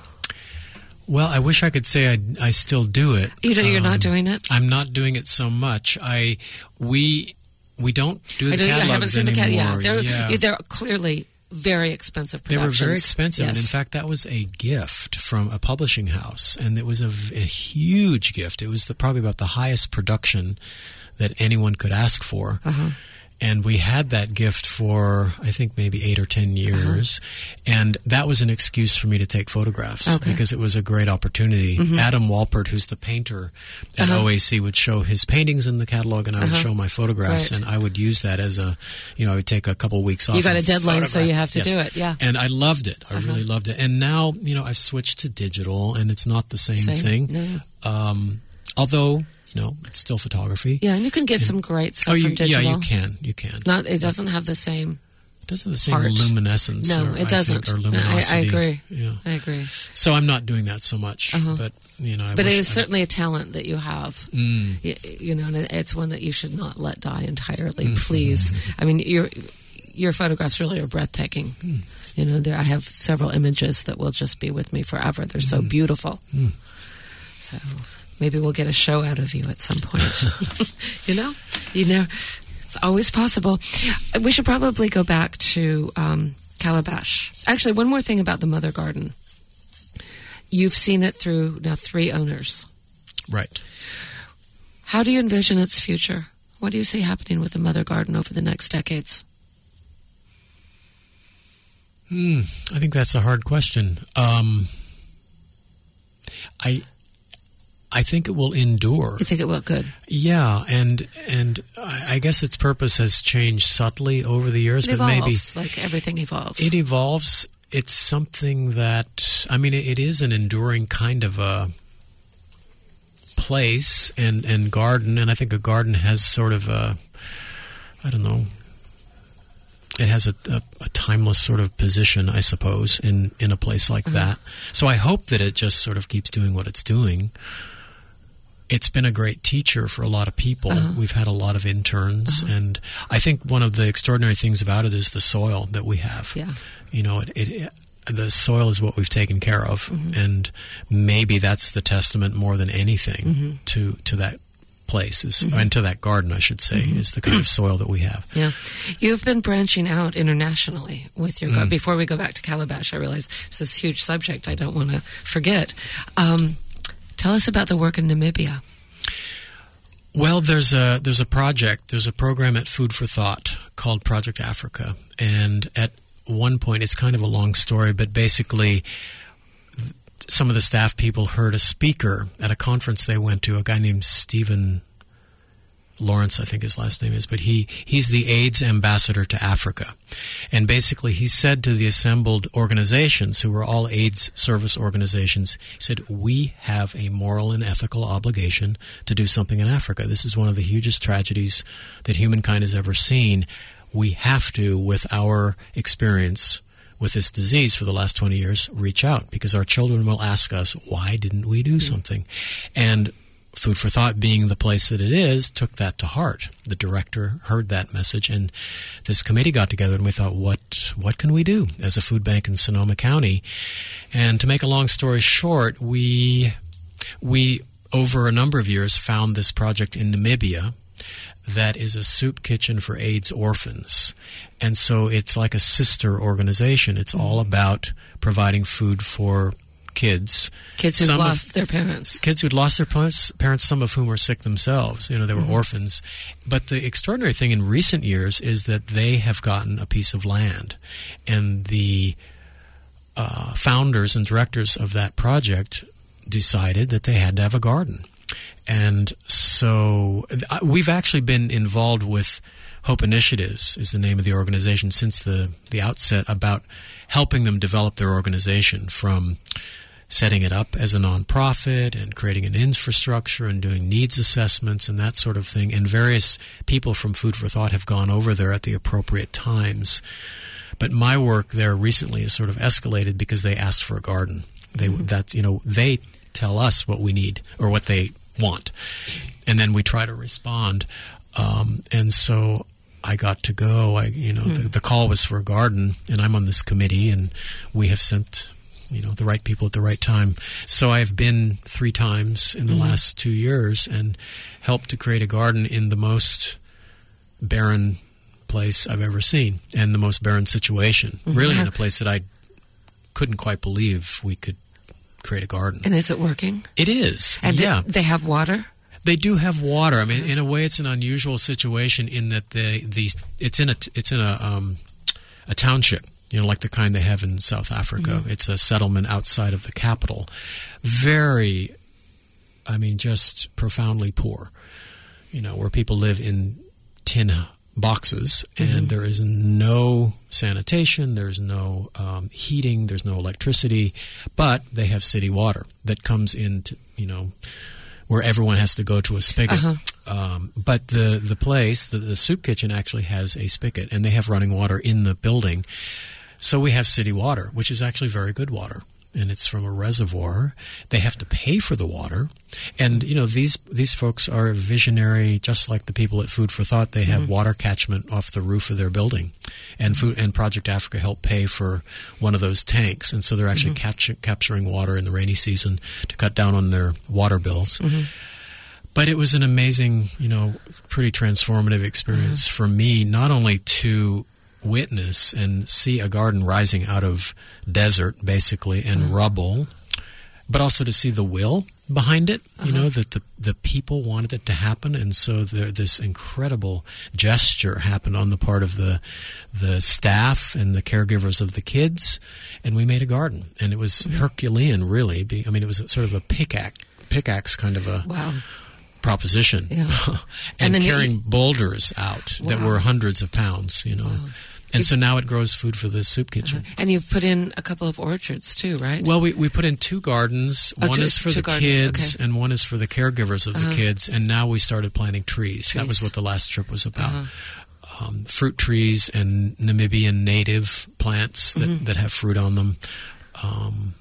Well, I wish I could say I, I still do it. You don't, you're not Um, doing it? I'm not doing it so much. I we we don't do the I, don't, I catalogs haven't seen the cat. anymore. Yeah, they're, yeah. they're clearly very expensive They productions. were very expensive. And in Yes. fact, that was a gift from a publishing house. And it was a, v- a huge gift. It was the, probably about the highest production that anyone could ask for. Uh-huh. And we had that gift for, I think, maybe eight or ten years. And that was an excuse for me to take photographs Okay. because it was a great opportunity. Adam Walpert, who's the painter at Uh-huh. O A C, would show his paintings in the catalog, and I would Uh-huh. show my photographs. Right. And I would use that as a, you know, I would take a couple weeks off. You got a and deadline, so photograph. you have to Yes. do it. Yeah. And I loved it. I Uh-huh. really loved it. And now, you know, I've switched to digital, and it's not the same, Same? thing. No. Um, although, you know, it's still photography. Yeah, and you can get some great stuff Oh, you, from digital. yeah, you can. You can. Not, it doesn't have the same. It doesn't have the same Heart. luminescence. No, or, it I doesn't. think, or I, luminosity. I agree. Yeah. I agree. So I'm not doing that so much. Uh-huh. But, you know, I But wish it is I- certainly a talent that you have. Mm. You, you know, and it's one that you should not let die entirely. Mm. Please. I mean, your your photographs really are breathtaking. Mm. You know, there I have several images that will just be with me forever. They're so Mm. beautiful. Mm. So maybe we'll get a show out of you at some point. you know, you know, it's always possible. We should probably go back to um, Calabash. Actually, one more thing about the Mother Garden. You've seen it through now three owners. Right. How do you envision its future? What do you see happening with the Mother Garden over the next decades? Hmm. I think that's a hard question. Um, I I think it will endure. You think it will? Good. Yeah, and and I I guess its purpose has changed subtly over the years, It but evolves, maybe like everything evolves. it evolves. It's something that, I mean, it, it is an enduring kind of a place and, and garden, and I think a garden has sort of a, I don't know, it has a, a, a timeless sort of position, I suppose, in, in a place like Uh-huh. that. So I hope that it just sort of keeps doing what it's doing. It's been a great teacher for a lot of people. Uh-huh. We've had a lot of interns, Uh-huh. and I think one of the extraordinary things about it is the soil that we have. Yeah. You know, it, it, the soil is what we've taken care of, Mhm. and maybe that's the testament more than anything Mhm. to to that place, is, Mhm. and to that garden, I should say, Mhm. is the kind of soil that we have. Yeah. You've been branching out internationally with your garden. Mm. Before we go back to Calabash, I realize it's this huge subject I don't want to forget. Um, tell us about the work in Namibia. Well, there's a there's a project, there's a program at Food for Thought called Project Africa, and at one point, it's kind of a long story, but basically some of the staff people heard a speaker at a conference they went to, a guy named Stephen Lawrence, I think his last name is, but he, he's the AIDS ambassador to Africa. And basically he said to the assembled organizations, who were all AIDS service organizations, he said, we have a moral and ethical obligation to do something in Africa. This is one of the hugest tragedies that humankind has ever seen. We have to, with our experience with this disease for the last twenty years, reach out, because our children will ask us, why didn't we do something? And Food for Thought, being the place that it is, took that to heart. The director heard that message, and this committee got together, and we thought, what what can we do as a food bank in Sonoma County? And to make a long story short, we we over a number of years found this project in Namibia that is a soup kitchen for AIDS orphans. And so it's like a sister organization. It's all about providing food for kids. Kids who some lost of, their parents. Kids who'd lost their parents, parents, some of whom were sick themselves. You know, they were mm-hmm. orphans. But the extraordinary thing in recent years is that they have gotten a piece of land. And the uh, founders and directors of that project decided that they had to have a garden. And so uh, we've actually been involved with Hope Initiatives, is the name of the organization, since the, the outset, about helping them develop their organization, from setting it up as a nonprofit and creating an infrastructure and doing needs assessments and that sort of thing. And various people from Food for Thought have gone over there at the appropriate times. But my work there recently has sort of escalated because they asked for a garden. They mm-hmm. that's you know they tell us what we need or what they want, and then we try to respond. Um, and so I got to go. I you know mm. the, the call was for a garden, and I'm on this committee, and we have sent you know the right people at the right time. So I've been three times in the mm. last two years and helped to create a garden in the most barren place I've ever seen, and the most barren situation. Mm-hmm. Really, in a place that I couldn't quite believe we could create a garden. And is it working? It is. And yeah. they, they have water? They do have water. I mean, in a way, it's an unusual situation in that the the it's in a it's in a um, a township, you know, like the kind they have in South Africa. Mm-hmm. It's a settlement outside of the capital. Very, I mean, just profoundly poor. You know, where people live in tin boxes, and mm-hmm. there is no sanitation, there's no um, heating, there's no electricity, but they have city water that comes into, you know, where everyone has to go to a spigot. Uh-huh. Um, but the, the place, the, the soup kitchen actually has a spigot, and they have running water in the building. So we have city water, which is actually very good water. And it's from a reservoir. They have to pay for the water. And, you know, these these folks are visionary, just like the people at Food for Thought. They have mm-hmm. water catchment off the roof of their building. And Food and Project Africa helped pay for one of those tanks. And so they're actually mm-hmm. catch, capturing water in the rainy season to cut down on their water bills. Mm-hmm. But it was an amazing, you know, pretty transformative experience mm-hmm. for me, not only to witness and see a garden rising out of desert, basically, and uh-huh. rubble, but also to see the will behind it, you uh-huh. know, that the, the people wanted it to happen. And so the, this incredible gesture happened on the part of the the staff and the caregivers of the kids, and we made a garden. And it was mm-hmm. Herculean, really. I mean, it was sort of a pickaxe, pickaxe kind of a... Wow. proposition. Yeah. and, and carrying you, boulders out wow. that were hundreds of pounds, you know. Wow. And You've, so now it grows food for the soup kitchen. Uh-huh. And you've put in a couple of orchards too, right? Well, we, we put in two gardens. Oh, one two, is for the gardens. kids, okay. and one is for the caregivers of uh-huh. the kids. And now we started planting trees. trees. That was what the last trip was about. Uh-huh. Um, fruit trees and Namibian native plants that, mm-hmm. that have fruit on them. Um,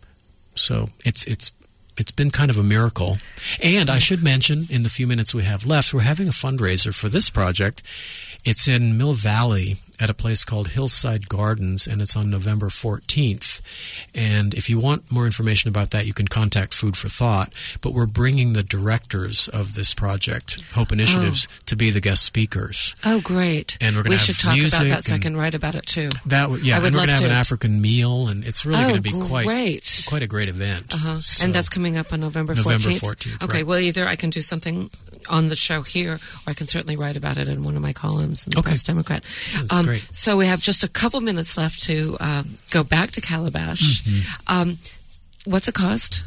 so it's it's it's been kind of a miracle. And I should mention, in the few minutes we have left, we're having a fundraiser for this project. It's in Mill Valley at a place called Hillside Gardens, and it's on November fourteenth. And if you want more information about that, you can contact Food for Thought. But we're bringing the directors of this project, Hope Initiatives, oh. to be the guest speakers. Oh, great. And we're going to have music. We should talk about that so I can write about it, too. That w- Yeah, and we're going to have an African meal, and it's really oh, going to be quite, great. quite a great event. Uh-huh. So, and that's coming up on November fourteenth? November fourteenth, Okay, right. Well, either I can do something on the show here, or I can certainly write about it in one of my columns in the okay. Press Democrat. That's um, great. So we have just a couple minutes left to uh, go back to Calabash. Mm-hmm. Um, what's it cost?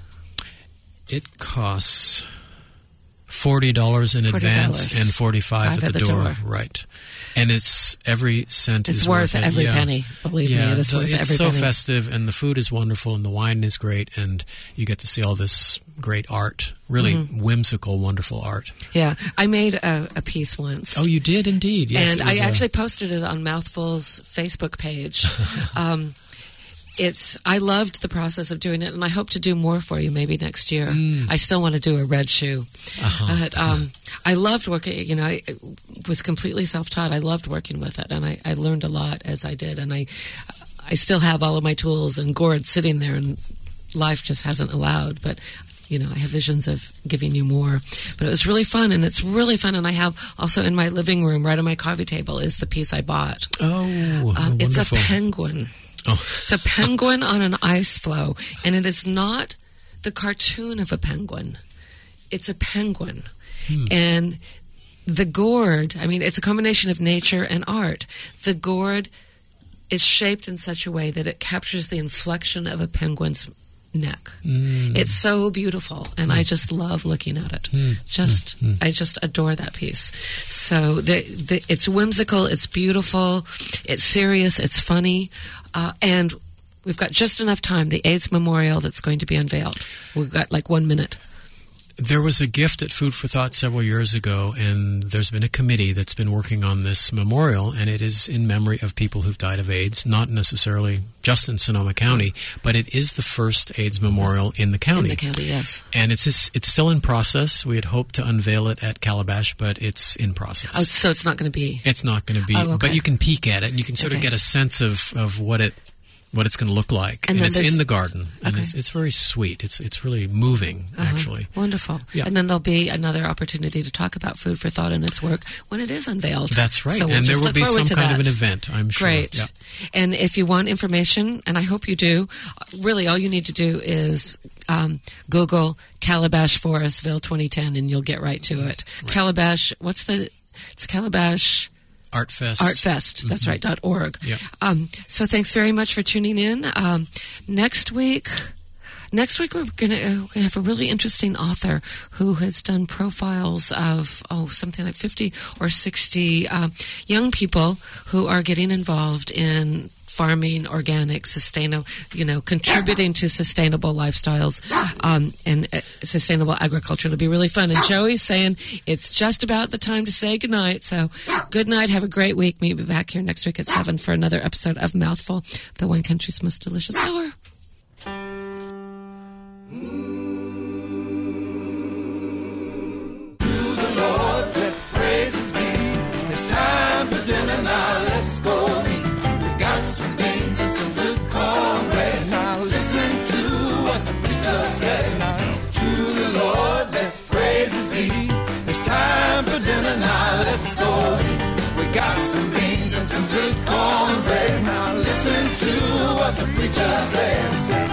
It costs forty dollars in forty dollars. Advance and forty-five dollars at, at the, the door. door. Right. And it's every cent it's is worth, worth every it. every yeah. penny. Believe yeah. me, it is the, worth it's every so penny. It's so festive, and the food is wonderful, and the wine is great, and you get to see all this great art, really mm-hmm. whimsical, wonderful art. Yeah, I made a, a piece once. Oh, you did indeed. Yes, and I a... actually posted it on Mouthful's Facebook page. um, It's. I loved the process of doing it, and I hope to do more for you maybe next year. Mm. I still want to do a red shoe. Uh-huh. But um, I loved working, you know, I was completely self-taught. I loved working with it, and I, I learned a lot as I did, and I I still have all of my tools and gourds sitting there, and life just hasn't allowed, but... You know, I have visions of giving you more. But it was really fun, and it's really fun. And I have also in my living room, right on my coffee table, is the piece I bought. Oh, um, it's a penguin. Oh. It's a penguin on an ice floe, and it is not the cartoon of a penguin. It's a penguin. Hmm. And the gourd, I mean, it's a combination of nature and art. The gourd is shaped in such a way that it captures the inflection of a penguin's neck. Mm. It's so beautiful, and mm. I just love looking at it. Mm. Just, mm. I just adore that piece. So the, the, it's whimsical, it's beautiful, it's serious, it's funny, uh, and we've got just enough time. The AIDS Memorial that's going to be unveiled. We've got like one minute. There was a gift at Food for Thought several years ago, and there's been a committee that's been working on this memorial, and it is in memory of people who've died of AIDS, not necessarily just in Sonoma County, but it is the first AIDS memorial in the county. In the county, yes. And it's just, it's still in process. We had hoped to unveil it at Calabash, but it's in process. Oh, so it's not going to be? It's not going to be, oh, okay. But you can peek at it, and you can sort okay. of get a sense of, of what it what it's going to look like. And, and it's in the garden. And okay. it's, it's very sweet. It's it's really moving, uh-huh. actually. Wonderful. Yeah. And then there'll be another opportunity to talk about Food for Thought and its work when it is unveiled. That's right. So we'll and there will be some kind that. of an event, I'm sure. Great. Yeah. And if you want information, and I hope you do, really all you need to do is um, Google Calabash Forestville twenty ten, and you'll get right to it. Right. Calabash, what's the... It's Calabash... Artfest. Artfest, that's mm-hmm. right, dot org. Yeah. Um, so thanks very much for tuning in. Um, next week, next week we're going to uh, have a really interesting author who has done profiles of, oh, something like fifty or sixty uh, young people who are getting involved in farming, organic, sustainable, you know, contributing to sustainable lifestyles um, and uh, sustainable agriculture. It'll be really fun. And Joey's saying it's just about the time to say goodnight. So good night. Have a great week. Meet me back here next week at seven for another episode of Mouthful, the Wine Country's most delicious hour. The Lord, let praises be. It's time for dinner now. Let's go eat. Got some beans and some good cornbread. Now listen to what the preacher said. Now it's to the Lord, let praises be. It's time for dinner now, let's go eat. We got some beans and some good cornbread. Now listen to what the preacher said. He said,